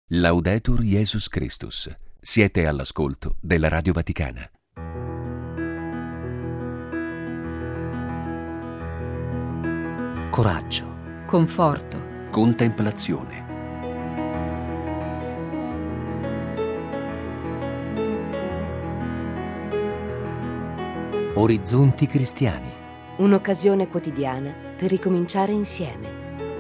Laudetur Jesus Christus. Siete all'ascolto della Radio Vaticana. Coraggio, conforto, Contemplazione. orizzonti cristiani. un'occasione quotidiana per ricominciare insieme.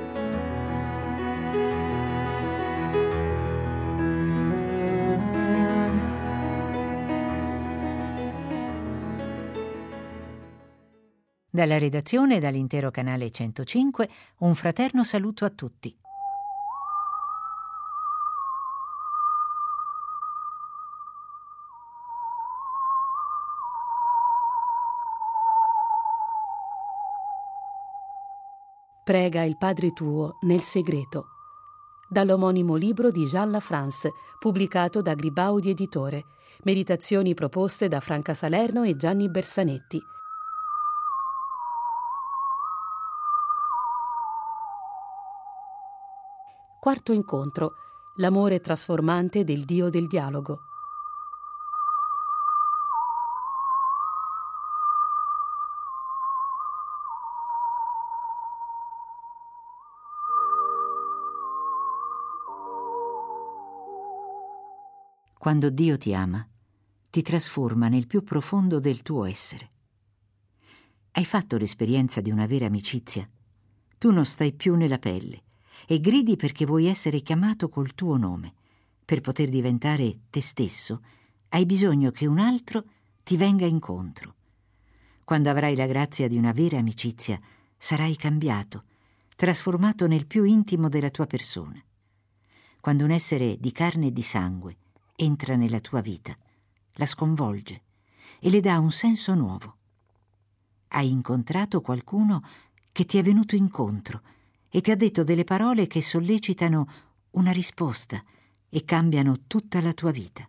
Dalla redazione e dall'intero canale 105, un fraterno saluto a tutti. Prega il Padre tuo nel segreto. Dall'omonimo libro di Jean Lafrance, pubblicato da Gribaudi Editore. Meditazioni proposte da Franca Salerno e Gianni Bersanetti. Quarto incontro. L'amore trasformante del Dio del dialogo. Quando Dio ti ama, ti trasforma nel più profondo del tuo essere. Hai fatto l'esperienza di una vera amicizia? Tu non stai più nella pelle e gridi perché vuoi essere chiamato col tuo nome. Per poter diventare te stesso, hai bisogno che un altro ti venga incontro. Quando avrai la grazia di una vera amicizia, sarai cambiato, trasformato nel più intimo della tua persona. Quando un essere di carne e di sangue entra nella tua vita, la sconvolge e le dà un senso nuovo. Hai incontrato qualcuno che ti è venuto incontro e ti ha detto delle parole che sollecitano una risposta e cambiano tutta la tua vita.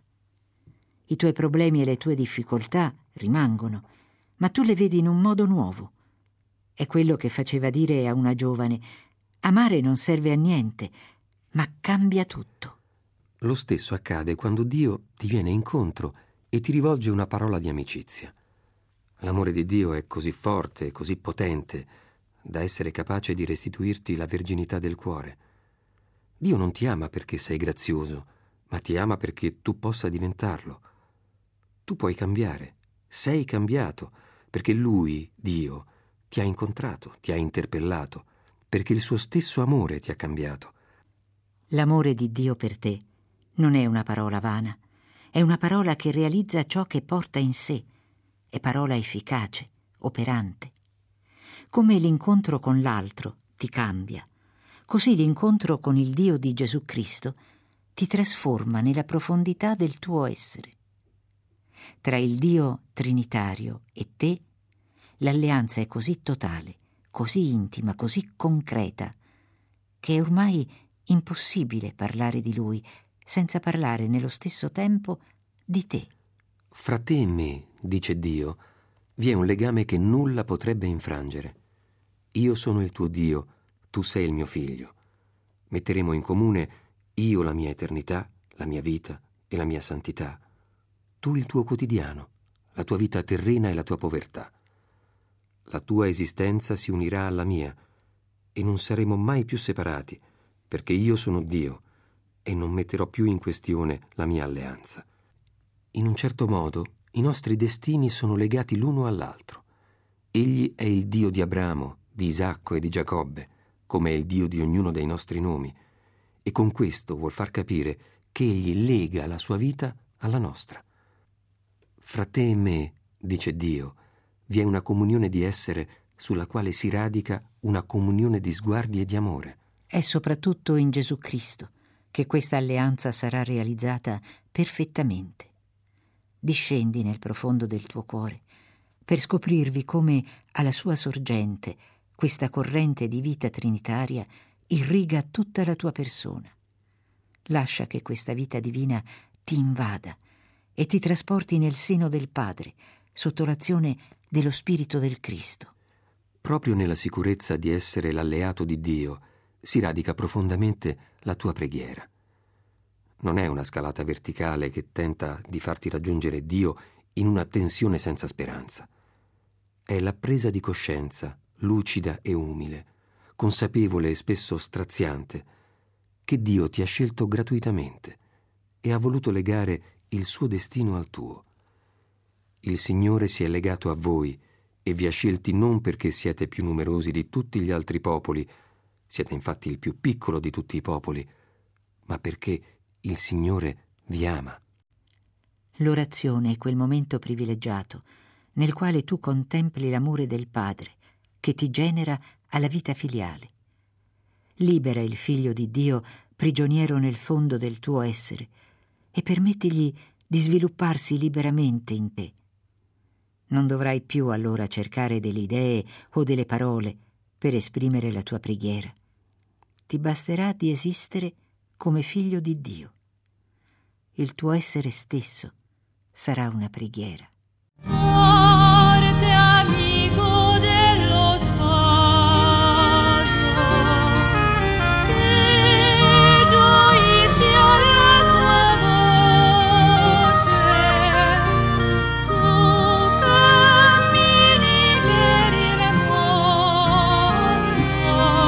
I tuoi problemi e le tue difficoltà rimangono, ma tu le vedi in un modo nuovo. È quello che faceva dire a una giovane: amare non serve a niente, ma cambia tutto. Lo stesso accade quando Dio ti viene incontro e ti rivolge una parola di amicizia. L'amore di Dio è così forte, così potente, da essere capace di restituirti la verginità del cuore. Dio non ti ama perché sei grazioso, ma ti ama perché tu possa diventarlo. Tu puoi cambiare, sei cambiato, perché Lui, Dio, ti ha incontrato, ti ha interpellato, perché il suo stesso amore ti ha cambiato. L'amore di Dio per te non è una parola vana, è una parola che realizza ciò che porta in sé, è parola efficace, operante. Come l'incontro con l'altro ti cambia, così l'incontro con il Dio di Gesù Cristo ti trasforma nella profondità del tuo essere. Tra il Dio trinitario e te, l'alleanza è così totale, così intima, così concreta, che è ormai impossibile parlare di Lui senza parlare nello stesso tempo di te. Fra te e me, dice Dio, vi è un legame che nulla potrebbe infrangere. Io sono il tuo Dio, tu sei il mio figlio. Metteremo in comune io la mia eternità, la mia vita e la mia santità. Tu il tuo quotidiano, la tua vita terrena e la tua povertà. La tua esistenza si unirà alla mia e non saremo mai più separati, perché io sono Dio e non metterò più in questione la mia alleanza. In un certo modo, i nostri destini sono legati l'uno all'altro. Egli è il Dio di Abramo, di Isacco e di Giacobbe, come è il Dio di ognuno dei nostri nomi, e con questo vuol far capire che egli lega la sua vita alla nostra. Fra te e me, dice Dio, vi è una comunione di essere sulla quale si radica una comunione di sguardi e di amore. È soprattutto in Gesù Cristo che questa alleanza sarà realizzata perfettamente. Discendi nel profondo del tuo cuore per scoprirvi come alla sua sorgente questa corrente di vita trinitaria irriga tutta la tua persona. Lascia che questa vita divina ti invada e ti trasporti nel seno del Padre, sotto l'azione dello Spirito del Cristo. Proprio nella sicurezza di essere l'alleato di Dio si radica profondamente la tua preghiera. non è una scalata verticale che tenta di farti raggiungere Dio in una tensione senza speranza. È la presa di coscienza, lucida e umile, consapevole e spesso straziante, che Dio ti ha scelto gratuitamente e ha voluto legare il suo destino al tuo. Il Signore si è legato a voi e vi ha scelti non perché siete più numerosi di tutti gli altri popoli, siete infatti il più piccolo di tutti i popoli, ma perché il Signore vi ama. L'orazione è quel momento privilegiato nel quale tu contempli l'amore del Padre che ti genera alla vita filiale. Libera il Figlio di Dio prigioniero nel fondo del tuo essere e permettigli di svilupparsi liberamente in te. Non dovrai più allora cercare delle idee o delle parole per esprimere la tua preghiera. Ti basterà di esistere come figlio di Dio. Il tuo essere stesso sarà una preghiera. Forte amico dello sfogo, che gioisce alla sua voce, tu cammini per il mondo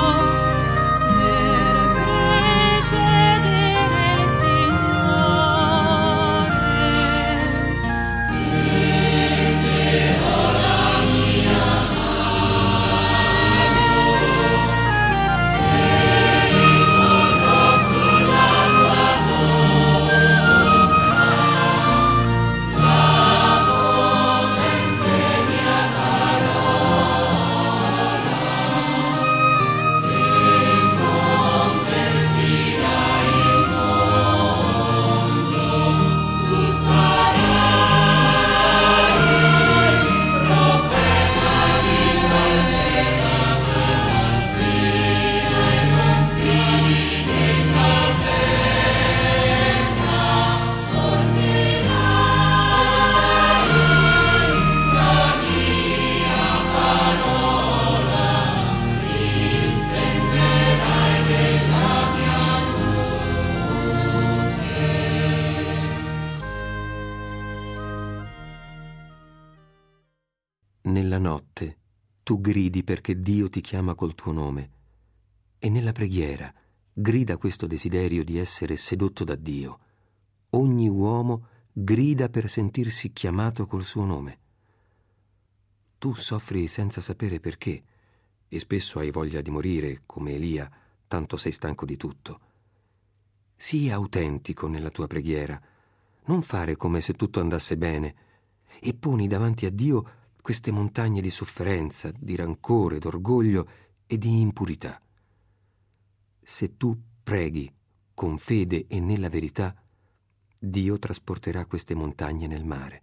per precedere il Signore. Nella notte tu gridi perché Dio ti chiama col tuo nome e nella preghiera grida questo desiderio di essere sedotto da Dio. Ogni uomo grida per sentirsi chiamato col suo nome. Tu soffri senza sapere perché e spesso hai voglia di morire come Elia, tanto sei stanco di tutto. Sii autentico nella tua preghiera, non fare come se tutto andasse bene e poni davanti a Dio queste montagne di sofferenza, di rancore, d'orgoglio e di impurità. Se tu preghi con fede e nella verità, Dio trasporterà queste montagne nel mare.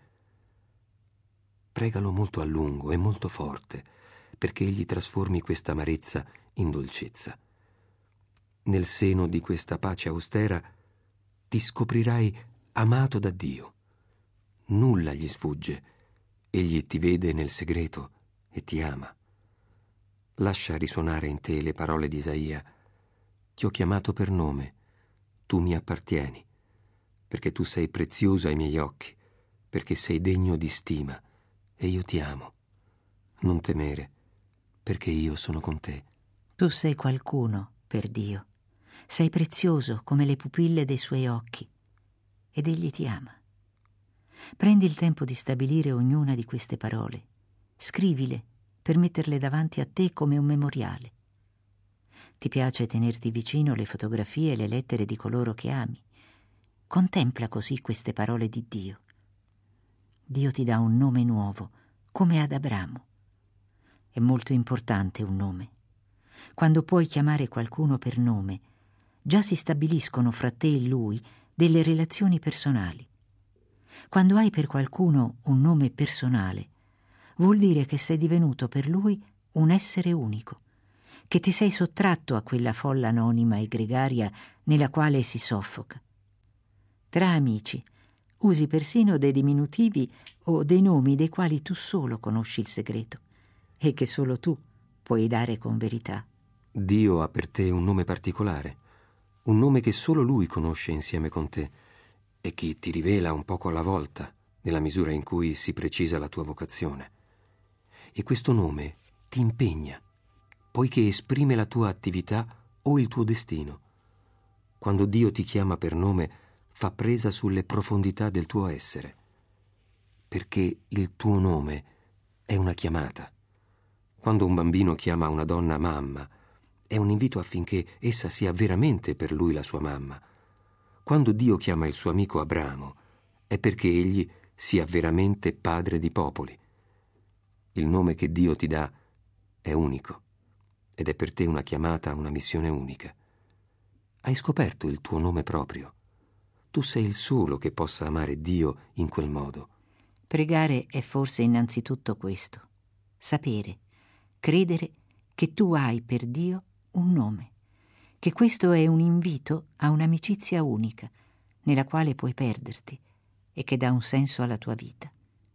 Pregalo molto a lungo e molto forte, perché Egli trasformi questa amarezza in dolcezza. Nel seno di questa pace austera ti scoprirai amato da Dio. Nulla gli sfugge. Egli ti vede nel segreto e ti ama. Lascia risuonare in te le parole di Isaia. Ti ho chiamato per nome, tu mi appartieni, perché tu sei prezioso ai miei occhi, perché sei degno di stima e io ti amo. Non temere, perché io sono con te. Tu sei qualcuno per Dio. Sei prezioso come le pupille dei suoi occhi ed Egli ti ama. Prendi il tempo di stabilire ognuna di queste parole. Scrivile per metterle davanti a te come un memoriale. Ti piace tenerti vicino le fotografie e le lettere di coloro che ami. Contempla così queste parole di Dio. Dio ti dà un nome nuovo, come ad Abramo. È molto importante un nome. Quando puoi chiamare qualcuno per nome, già si stabiliscono fra te e lui delle relazioni personali. Quando hai per qualcuno un nome personale, vuol dire che sei divenuto per lui un essere unico, che ti sei sottratto a quella folla anonima e gregaria nella quale si soffoca. Tra amici usi persino dei diminutivi o dei nomi dei quali tu solo conosci il segreto e che solo tu puoi dare con verità. Dio ha per te un nome particolare. un nome che solo Lui conosce insieme con te e che ti rivela un poco alla volta, nella misura in cui si precisa la tua vocazione. E questo nome ti impegna, poiché esprime la tua attività o il tuo destino. Quando Dio ti chiama per nome, fa presa sulle profondità del tuo essere, perché il tuo nome è una chiamata. Quando un bambino chiama una donna mamma, è un invito affinché essa sia veramente per lui la sua mamma. Quando Dio chiama il suo amico Abramo, è perché egli sia veramente padre di popoli. Il nome che Dio ti dà è unico ed è per te una chiamata a una missione unica. Hai scoperto il tuo nome proprio. Tu sei il solo che possa amare Dio in quel modo. Pregare è forse innanzitutto questo: sapere, credere che tu hai per Dio un nome, che questo è un invito a un'amicizia unica, nella quale puoi perderti e che dà un senso alla tua vita.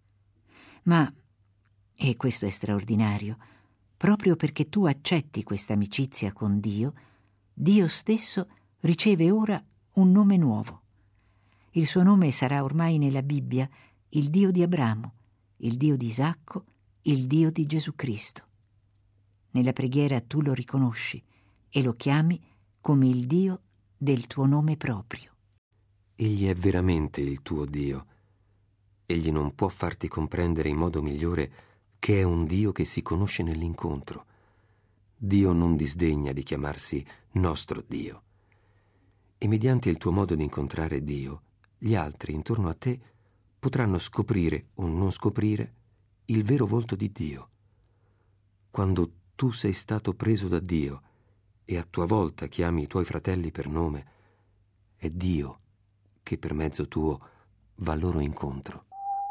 Ma, e questo è straordinario, proprio perché tu accetti questa amicizia con Dio, Dio stesso riceve ora un nome nuovo. Il suo nome sarà ormai nella Bibbia il Dio di Abramo, il Dio di Isacco, il Dio di Gesù Cristo. Nella preghiera tu lo riconosci e lo chiami come il Dio del tuo nome proprio. Egli è veramente il tuo Dio. Egli non può farti comprendere in modo migliore che è un Dio che si conosce nell'incontro. Dio non disdegna di chiamarsi nostro Dio. E mediante il tuo modo di incontrare Dio, gli altri intorno a te potranno scoprire o non scoprire il vero volto di Dio. Quando tu sei stato preso da Dio e a tua volta chiami i tuoi fratelli per nome, è Dio che per mezzo tuo va loro incontro.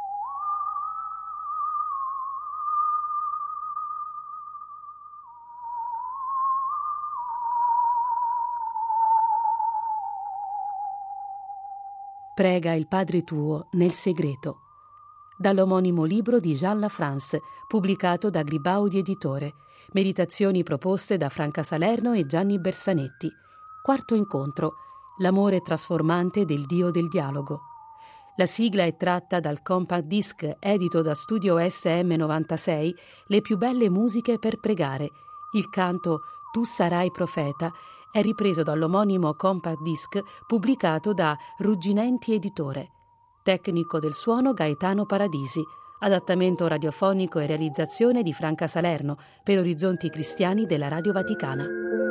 Prega il Padre tuo nel segreto. Dall'omonimo libro di Jean Lafrance, pubblicato da Gribaudi Editore. Meditazioni proposte da Franca Salerno e Gianni Bersanetti. Quarto incontro. L'amore trasformante del Dio del dialogo. La sigla è tratta dal compact disc edito da Studio SM96, Le più belle musiche per pregare. Il canto Tu sarai profeta è ripreso dall'omonimo compact disc pubblicato da Rugginenti Editore. Tecnico del suono Gaetano Paradisi. Adattamento radiofonico e realizzazione di Franca Salerno per Orizzonti Cristiani della Radio Vaticana.